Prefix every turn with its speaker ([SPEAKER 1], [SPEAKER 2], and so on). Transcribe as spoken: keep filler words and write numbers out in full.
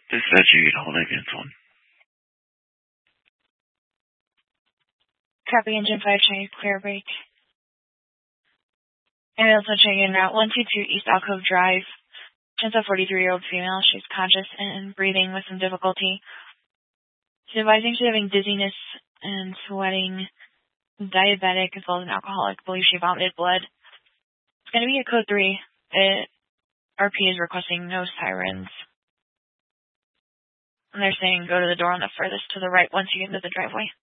[SPEAKER 1] Dispatch, you can hold against one.
[SPEAKER 2] Copy, engine five, trying to clear break. And also checking in route one two two East Alcove Drive. She's a forty-three-year-old female. She's conscious and breathing with some difficulty. She's advising she's having dizziness and sweating, diabetic, as well as an alcoholic. Believes she vomited blood. It's going to be a code three. It, R P is requesting no sirens. And they're saying go to the door on the furthest to the right once you get into the driveway.